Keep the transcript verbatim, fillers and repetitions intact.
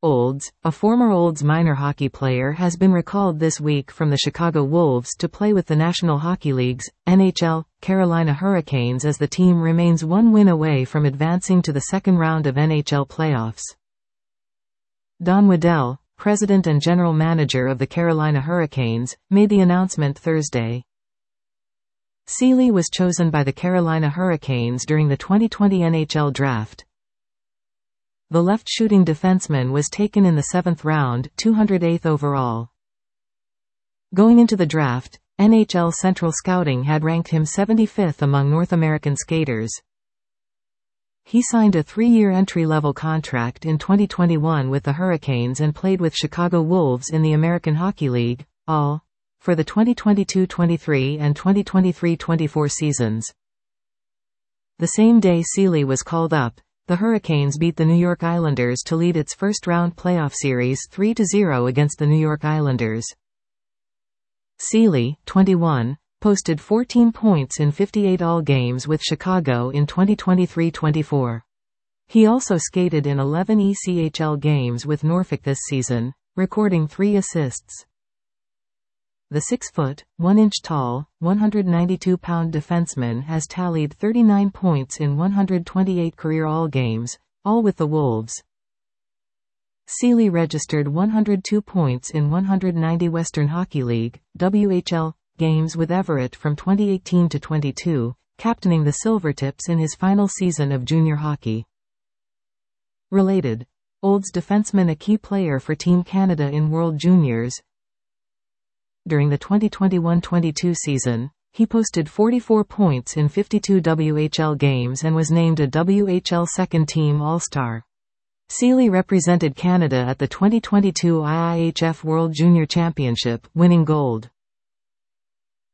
Olds, a former Olds minor hockey player, has been recalled this week from the Chicago Wolves to play with the National Hockey League's N H L Carolina Hurricanes as the team remains one win away from advancing to the second round of N H L playoffs. Don Waddell, president and general manager of the Carolina Hurricanes, made the announcement Thursday. Seeley was chosen by the Carolina Hurricanes during the twenty twenty N H L draft. The left-shooting defenseman was taken in the seventh round, two hundred eighth overall. Going into the draft, N H L Central Scouting had ranked him seventy-fifth among North American skaters. He signed a three-year entry-level contract in twenty twenty-one with the Hurricanes and played with Chicago Wolves in the American Hockey League, A L, for the twenty twenty-two twenty-three and twenty twenty-three twenty-four seasons. The same day Seeley was called up, the Hurricanes beat the New York Islanders to lead its first-round playoff series three to zero against the New York Islanders. Seeley, twenty-one, posted fourteen points in fifty-eight all games with Chicago in twenty twenty-three twenty-four. He also skated in eleven E C H L games with Norfolk this season, recording three assists. The six foot, one inch tall, one hundred ninety-two pound defenseman has tallied thirty-nine points in one hundred twenty-eight career All games, all with the Wolves. Seeley registered one hundred two points in one hundred ninety Western Hockey League, W H L, games with Everett from twenty eighteen to twenty-two, captaining the Silvertips in his final season of junior hockey. Related. Olds defenseman, a key player for Team Canada in World Juniors. During the twenty twenty-one twenty-two season, he posted forty-four points in fifty-two W H L games and was named a W H L Second-Team All-Star. Seeley represented Canada at the twenty twenty-two I I H F World Junior Championship, winning gold.